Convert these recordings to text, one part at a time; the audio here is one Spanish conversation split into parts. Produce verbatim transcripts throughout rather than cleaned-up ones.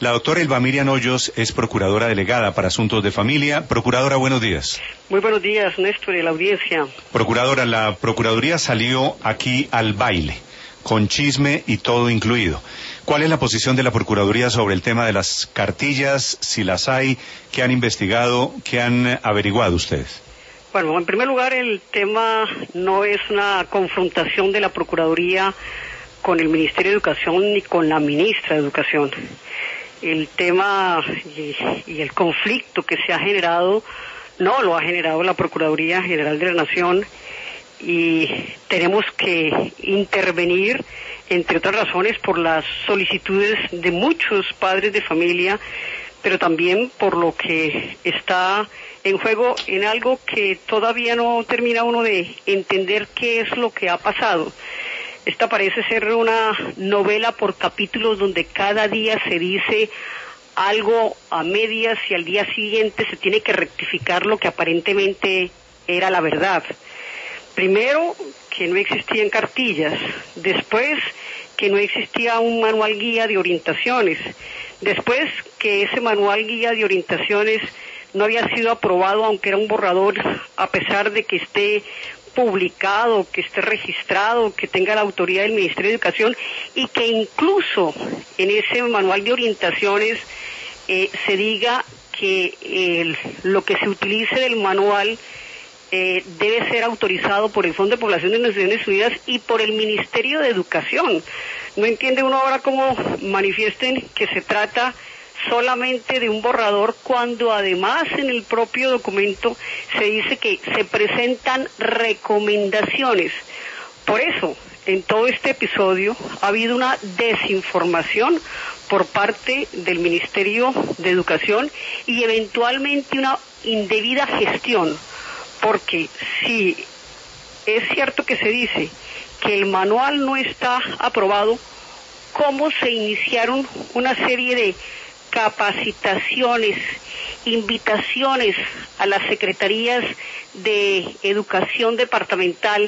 La doctora Elba Miriam Hoyos es procuradora delegada para Asuntos de Familia. Procuradora, buenos días. Muy buenos días, Néstor, y la audiencia. Procuradora, la Procuraduría salió aquí al baile, con chisme y todo incluido. ¿Cuál es la posición de la Procuraduría sobre el tema de las cartillas, si las hay, qué han investigado, qué han averiguado ustedes? Bueno, en primer lugar, el tema no es una confrontación de la Procuraduría con el Ministerio de Educación ni con la ministra de Educación. El tema y, y el conflicto que se ha generado no lo ha generado la Procuraduría General de la Nación, y tenemos que intervenir, entre otras razones, por las solicitudes de muchos padres de familia, pero también por lo que está en juego en algo que todavía no termina uno de entender qué es lo que ha pasado. Esta parece ser una novela por capítulos donde cada día se dice algo a medias y al día siguiente se tiene que rectificar lo que aparentemente era la verdad. Primero, que no existían cartillas. Después, que no existía un manual guía de orientaciones. Después, que ese manual guía de orientaciones no había sido aprobado, aunque era un borrador, a pesar de que esté publicado, que esté registrado, que tenga la autoridad del Ministerio de Educación, y que incluso en ese manual de orientaciones eh, se diga que eh, lo que se utilice del manual eh, debe ser autorizado por el Fondo de Población de Naciones Unidas y por el Ministerio de Educación. No entiende uno ahora cómo manifiesten que se trata solamente de un borrador, cuando además en el propio documento se dice que se presentan recomendaciones. Por eso, en todo este episodio ha habido una desinformación por parte del Ministerio de Educación y eventualmente una indebida gestión, porque si es cierto que se dice que el manual no está aprobado, ¿cómo se iniciaron una serie de capacitaciones, invitaciones a las secretarías de educación departamental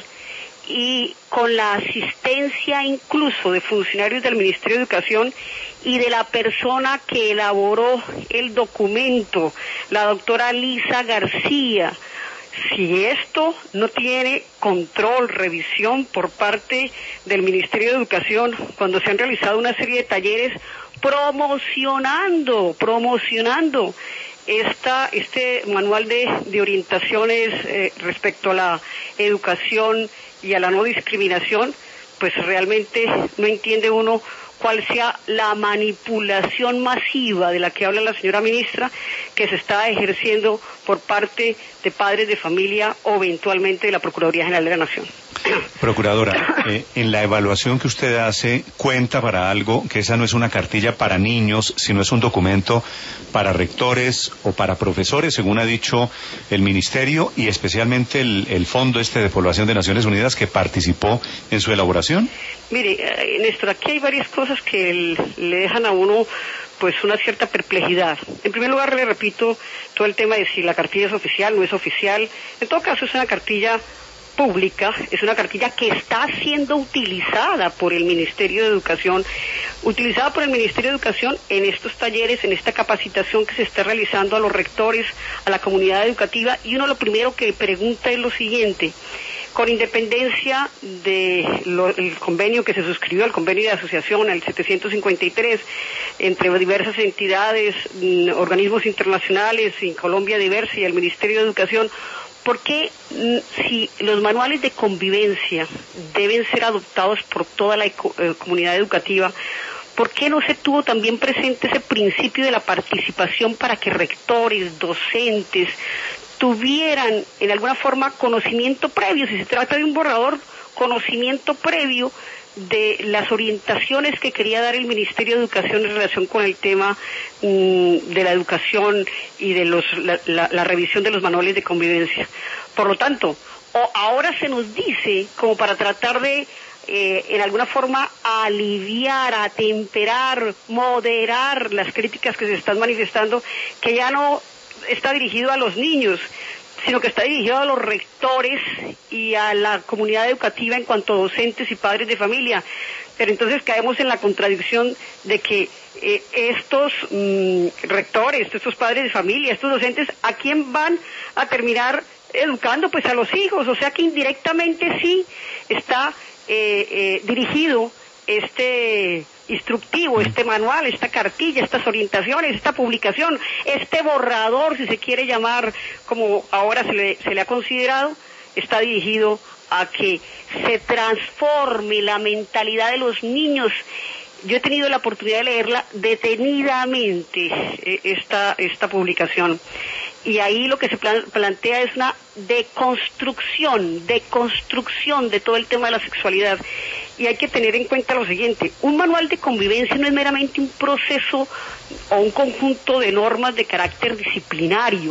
y con la asistencia incluso de funcionarios del Ministerio de Educación y de la persona que elaboró el documento, la doctora Lisa García? Si esto no tiene control, revisión por parte del Ministerio de Educación, cuando se han realizado una serie de talleres promocionando, promocionando esta, este manual de, de orientaciones eh, respecto a la educación y a la no discriminación, pues realmente no entiende uno cuál sea la manipulación masiva de la que habla la señora ministra, que se está ejerciendo por parte de padres de familia o eventualmente de la Procuraduría General de la Nación. Procuradora, eh, en la evaluación que usted hace, cuenta para algo que esa no es una cartilla para niños, sino es un documento para rectores o para profesores, según ha dicho el Ministerio y especialmente el, el Fondo este de Población de Naciones Unidas que participó en su elaboración. Mire, eh, Néstor, aquí hay varias cosas que el, le dejan a uno pues una cierta perplejidad. En primer lugar, le repito, todo el tema de si la cartilla es oficial, no es oficial. En todo caso, es una cartilla pública, es una cartilla que está siendo utilizada por el Ministerio de Educación, utilizada por el Ministerio de Educación en estos talleres, en esta capacitación que se está realizando a los rectores, a la comunidad educativa, y uno lo primero que pregunta es lo siguiente: con independencia del convenio que se suscribió, el convenio de asociación, el setecientos cincuenta y tres, entre diversas entidades, mm, organismos internacionales, y Colombia Diversa y el Ministerio de Educación, ¿por qué si los manuales de convivencia deben ser adoptados por toda la eco, eh, comunidad educativa, por qué no se tuvo también presente ese principio de la participación para que rectores, docentes, tuvieran en alguna forma conocimiento previo, si se trata de un borrador, conocimiento previo de las orientaciones que quería dar el Ministerio de Educación en relación con el tema mmm, de la educación y de los, la, la, la revisión de los manuales de convivencia? Por lo tanto, o ahora se nos dice, como para tratar de eh, en alguna forma aliviar, atemperar, moderar las críticas que se están manifestando, que ya no está dirigido a los niños, sino que está dirigido a los rectores y a la comunidad educativa en cuanto a docentes y padres de familia. Pero entonces caemos en la contradicción de que eh, estos mm, rectores, estos padres de familia, estos docentes, ¿a quién van a terminar educando? Pues a los hijos, o sea que indirectamente sí está eh, eh, dirigido este instructivo, este manual, esta cartilla, estas orientaciones, esta publicación, este borrador, si se quiere llamar como ahora se le, se le ha considerado, está dirigido a que se transforme la mentalidad de los niños. Yo he tenido la oportunidad de leerla detenidamente, eh, esta, esta publicación, y ahí lo que se plan, plantea es una deconstrucción, deconstrucción de todo el tema de la sexualidad. Y hay que tener en cuenta lo siguiente: un manual de convivencia no es meramente un proceso o un conjunto de normas de carácter disciplinario.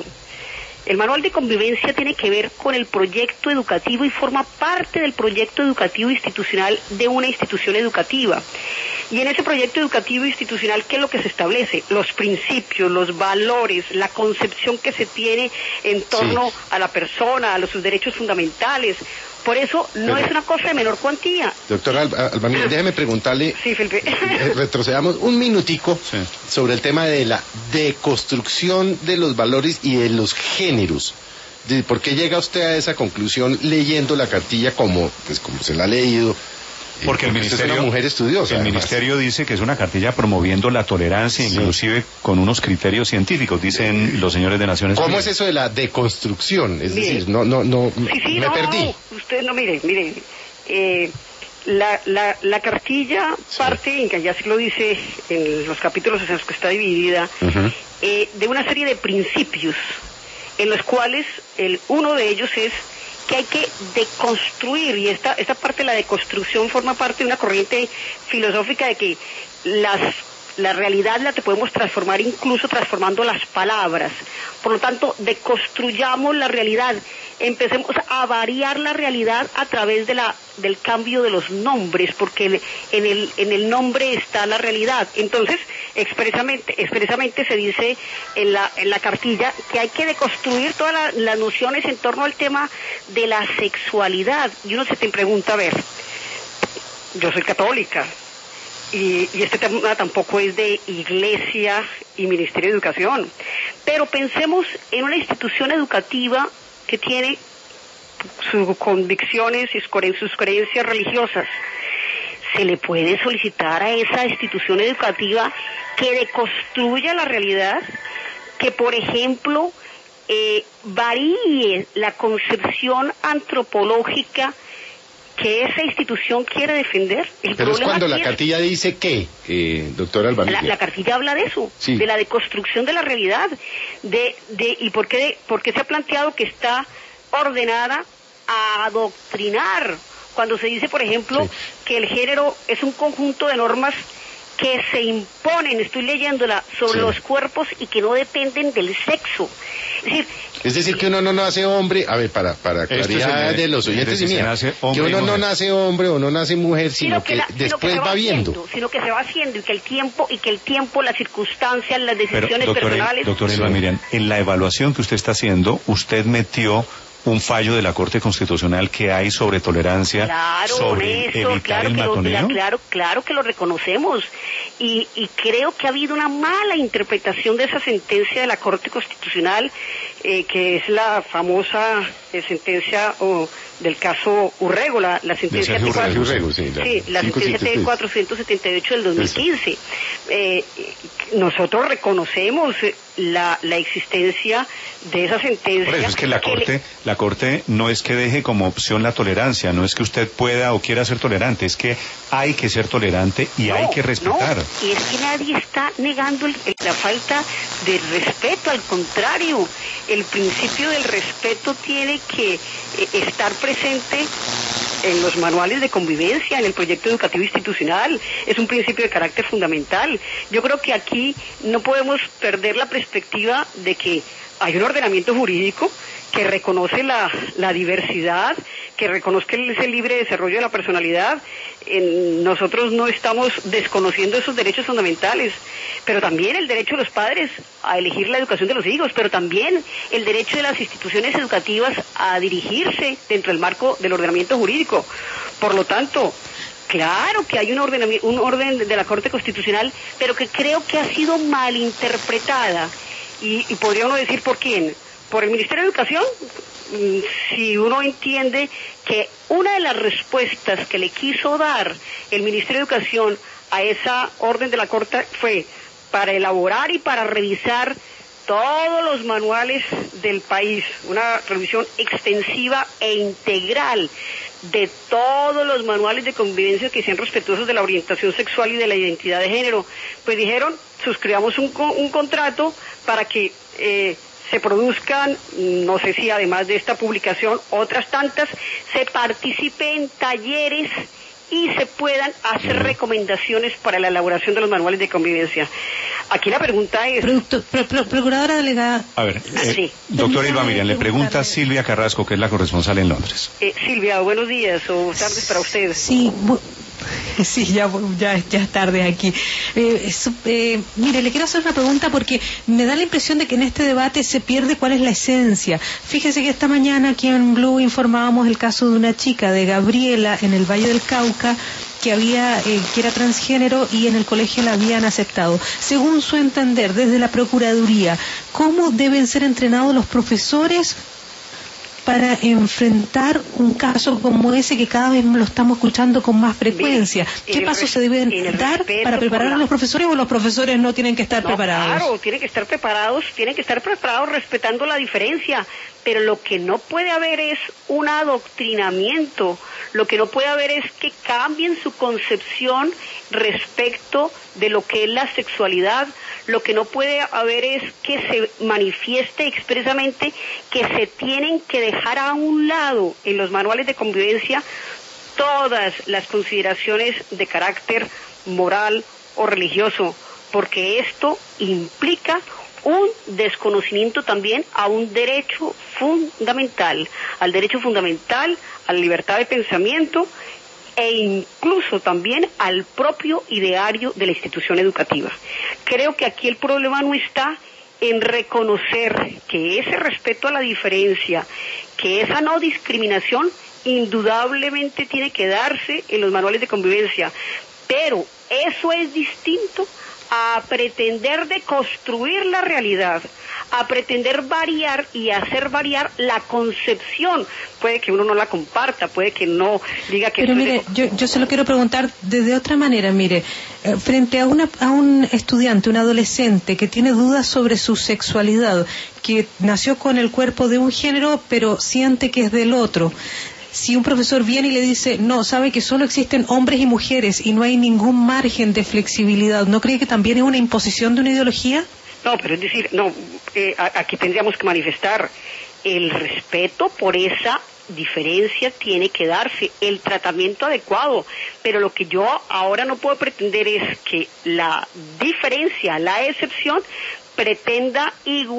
El manual de convivencia tiene que ver con el proyecto educativo y forma parte del proyecto educativo institucional de una institución educativa. Y en ese proyecto educativo institucional, ¿qué es lo que se establece? Los principios, los valores, la concepción que se tiene en torno sí. a la persona, a los, sus derechos fundamentales. Por eso no Pero, es una cosa de menor cuantía. Doctora Alba, Albanil, déjeme preguntarle, sí, Felipe. retrocedamos un minutico sí. sobre el tema de la deconstrucción de los valores y de los géneros. De, ¿Por qué llega usted a esa conclusión leyendo la cartilla como, pues, como se la ha leído? Porque el ministerio, es una mujer estudiosa, el además. ministerio dice que es una cartilla promoviendo la tolerancia, sí. inclusive con unos criterios científicos, dicen los señores de Naciones Unidas. ¿Cómo Unidas. es eso de la deconstrucción? Es mire, decir, no, no, no, sí, sí, me no, perdí. No, usted no, mire, mire, eh, la, la, la cartilla sí. parte, que ya se lo dice en los capítulos en los que está dividida, uh-huh. eh, de una serie de principios, en los cuales el uno de ellos es que hay que deconstruir, y esta, esta parte de la deconstrucción forma parte de una corriente filosófica de que las, la realidad la te podemos transformar incluso transformando las palabras. Por lo tanto, deconstruyamos la realidad, empecemos a variar la realidad a través de la, del cambio de los nombres, porque en el, en el nombre está la realidad. Entonces, expresamente, expresamente se dice en la, en la cartilla que hay que deconstruir todas la, las nociones en torno al tema de la sexualidad. Y uno se te pregunta, a ver, yo soy católica, y, y este tema tampoco es de Iglesia y Ministerio de Educación, pero pensemos en una institución educativa que tiene sus convicciones y sus creencias religiosas. Se le puede solicitar a esa institución educativa que deconstruya la realidad, que por ejemplo eh, varíe la concepción antropológica que esa institución quiere defender. El Pero es cuando la es, cartilla dice ¿qué, eh, doctora Albanil? La, la cartilla habla de eso, sí. de la deconstrucción de la realidad, de, de y por qué, por qué se ha planteado que está ordenada a adoctrinar, cuando se dice, por ejemplo, sí. que el género es un conjunto de normas que se imponen, estoy leyéndola, sobre sí. los cuerpos y que no dependen del sexo. Es decir, es decir que uno no nace hombre, a ver, para, para claridad de los oyentes y mía, que uno no nace hombre o no nace mujer, sino, sino que, que la, después sino que va, va viendo. Haciendo, sino que se va haciendo, y que el tiempo, y que el tiempo, las circunstancias, las decisiones Pero, doctor, personales... Doctor Elba, sí. Miriam, en la evaluación que usted está haciendo, usted metió un fallo de la Corte Constitucional que hay sobre tolerancia, claro, sobre honesto, evitar claro el que matoneo. Lo, claro, claro que lo reconocemos, y, y creo que ha habido una mala interpretación de esa sentencia de la Corte Constitucional, eh, que es la famosa eh, sentencia oh, del caso Urrego, la, la sentencia T cuatrocientos setenta y ocho del dos mil quince. Eh, nosotros reconocemos la, la existencia de esa sentencia. Por eso es que la Corte, que le... la Corte no es que deje como opción la tolerancia, no es que usted pueda o quiera ser tolerante, es que hay que ser tolerante y no, hay que respetar. No, y es que nadie está negando el, el, la falta de respeto, al contrario, el principio del respeto tiene que eh, estar presente en los manuales de convivencia, en el proyecto educativo institucional, es un principio de carácter fundamental. Yo creo que aquí no podemos perder la perspectiva de que hay un ordenamiento jurídico que reconoce la, la diversidad, que reconozca ese libre desarrollo de la personalidad. En, nosotros no estamos desconociendo esos derechos fundamentales, pero también el derecho de los padres a elegir la educación de los hijos, pero también el derecho de las instituciones educativas a dirigirse dentro del marco del ordenamiento jurídico. Por lo tanto, Claro que hay un orden, un orden de la Corte Constitucional, pero que creo que ha sido malinterpretada. Y, y podría uno decir por quién. Por el Ministerio de Educación, si uno entiende que una de las respuestas que le quiso dar el Ministerio de Educación a esa orden de la Corte fue para elaborar y para revisar todos los manuales del país, una revisión extensiva e integral de todos los manuales de convivencia que sean respetuosos de la orientación sexual y de la identidad de género. Pues dijeron, suscribamos un, un contrato para que eh, se produzcan, no sé si además de esta publicación, otras tantas, se participe en talleres y se puedan hacer recomendaciones para la elaboración de los manuales de convivencia. Aquí la pregunta es... Producto, pro, pro, procuradora delegada. A ver, eh, sí. Doctora Ilva Miriam, le pregunta Silvia Carrasco, que es la corresponsal en Londres. Eh, Silvia, buenos días o tardes para usted. Sí, sí, ya, ya, ya es tarde aquí. Eh, eh, mire, le quiero hacer una pregunta porque me da la impresión de que en este debate se pierde cuál es la esencia. Fíjese que esta mañana aquí en Blue informábamos el caso de una chica, de Gabriela, en el Valle del Cauca, que había eh, que era transgénero y en el colegio la habían aceptado. Según su entender, desde la Procuraduría, ¿cómo deben ser entrenados los profesores para enfrentar un caso como ese que cada vez lo estamos escuchando con más frecuencia? ¿Qué pasos se deben dar para preparar a los profesores o los profesores no tienen que estar no, preparados? Claro, tienen que estar preparados, tienen que estar preparados respetando la diferencia, pero lo que no puede haber es un adoctrinamiento, lo que no puede haber es que cambien su concepción respecto de lo que es la sexualidad. Lo que no puede haber es que se manifieste expresamente que se tienen que dejar a un lado en los manuales de convivencia todas las consideraciones de carácter moral o religioso, porque esto implica un desconocimiento también a un derecho fundamental, al derecho fundamental a la libertad de pensamiento e incluso también al propio ideario de la institución educativa. Creo que aquí el problema no está en reconocer que ese respeto a la diferencia, que esa no discriminación indudablemente tiene que darse en los manuales de convivencia, pero eso es distinto a pretender deconstruir la realidad, a pretender variar y hacer variar la concepción. Puede que uno no la comparta, puede que no diga que... Pero mire, de... yo, yo se lo quiero preguntar de otra manera, mire, eh, frente a, una, a un estudiante, un adolescente que tiene dudas sobre su sexualidad, que nació con el cuerpo de un género pero siente que es del otro, si un profesor viene y le dice, no, sabe que solo existen hombres y mujeres y no hay ningún margen de flexibilidad, ¿no cree que también es una imposición de una ideología? No, pero es decir, no, eh, aquí tendríamos que manifestar el respeto por esa diferencia, tiene que darse el tratamiento adecuado, pero lo que yo ahora no puedo pretender es que la diferencia, la excepción, pretenda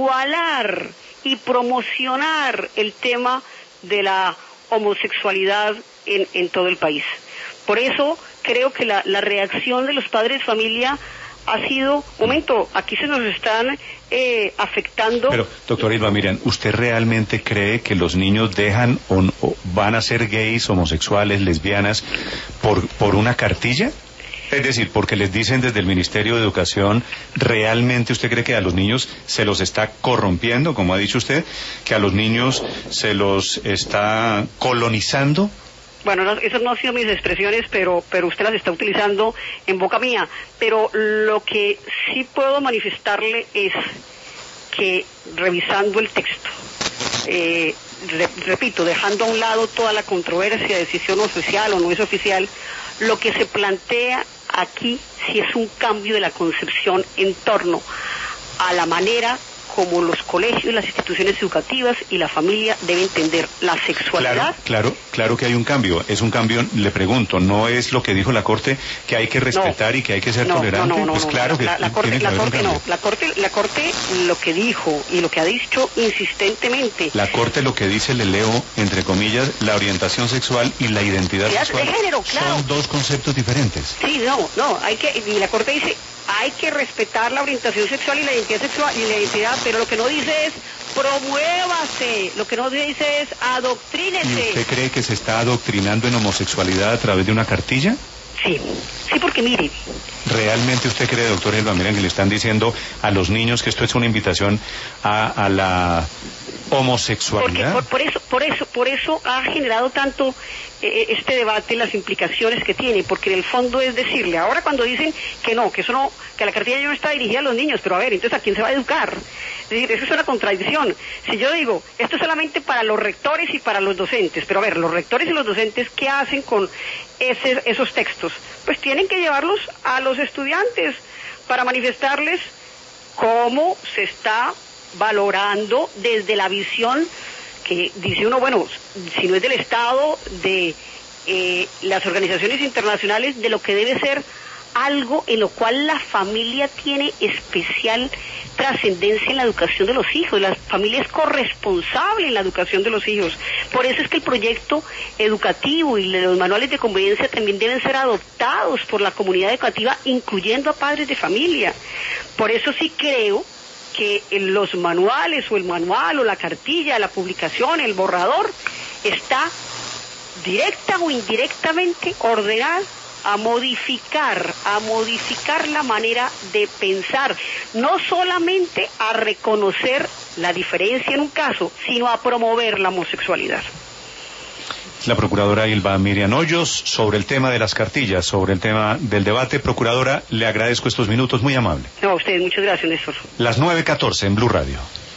igualar y promocionar el tema de la homosexualidad en, en todo el país. Por eso creo que la, la reacción de los padres de familia ha sido, momento, aquí se nos están eh, afectando. Pero, doctora Ilva Miriam, ¿usted realmente cree que los niños dejan o, o van a ser gays, homosexuales, lesbianas por, por una cartilla? Es decir, porque les dicen desde el Ministerio de Educación, ¿realmente usted cree que a los niños se los está corrompiendo, como ha dicho usted, que a los niños se los está colonizando? Bueno, no, esas no han sido mis expresiones, pero, pero usted las está utilizando en boca mía. Pero lo que sí puedo manifestarle es que, revisando el texto, eh, re, repito, dejando a un lado toda la controversia de si es oficial o no es oficial, lo que se plantea aquí sí es un cambio de la concepción en torno a la manera como los colegios, las instituciones educativas y la familia deben entender la sexualidad. Claro, claro, claro que hay un cambio. Es un cambio, le pregunto, ¿no es lo que dijo la Corte, que hay que respetar no, y que hay que ser no, tolerante? No, no, no, pues no, claro no, que la, la Corte, tiene que la haber corte un cambio. no, la Corte, la Corte lo que dijo y lo que ha dicho insistentemente. La Corte lo que dice, le leo entre comillas, la orientación sexual y la identidad sexual de género, claro. Son dos conceptos diferentes. Sí, no, no, hay que, y la Corte dice, hay que respetar la orientación sexual y la identidad sexual y la identidad, pero lo que no dice es promuévase, lo que no dice es adoctrínese. ¿Y usted cree que se está adoctrinando en homosexualidad a través de una cartilla? Sí, sí, porque mire. ¿Realmente usted cree, doctor Elba, miren que le están diciendo a los niños que esto es una invitación a, a la homosexualidad? Porque por, por eso, por eso, por eso ha generado tanto eh, este debate, las implicaciones que tiene, porque en el fondo es decirle, ahora cuando dicen que no, que eso no, que la cartilla ya no está dirigida a los niños, pero a ver, entonces ¿a quién se va a educar? Es decir, eso es una contradicción. Si yo digo, esto es solamente para los rectores y para los docentes, pero a ver, los rectores y los docentes, ¿qué hacen con ese, esos textos? Pues tienen que llevarlos a los estudiantes para manifestarles cómo se está valorando desde la visión que dice uno, bueno, si no es del Estado, de eh, las organizaciones internacionales, de lo que debe ser algo en lo cual la familia tiene especial trascendencia en la educación de los hijos. La familia es corresponsable en la educación de los hijos. Por eso es que el proyecto educativo y los manuales de convivencia también deben ser adoptados por la comunidad educativa, incluyendo a padres de familia. Por eso sí creo que en los manuales o el manual o la cartilla, la publicación, el borrador, está directa o indirectamente ordenado a modificar, a modificar la manera de pensar, no solamente a reconocer la diferencia en un caso, sino a promover la homosexualidad. La procuradora Ilva Miriam Hoyos, sobre el tema de las cartillas, sobre el tema del debate. Procuradora, le agradezco estos minutos, muy amable. No, a ustedes, muchas gracias, Néstor. Las nueve catorce en Blue Radio.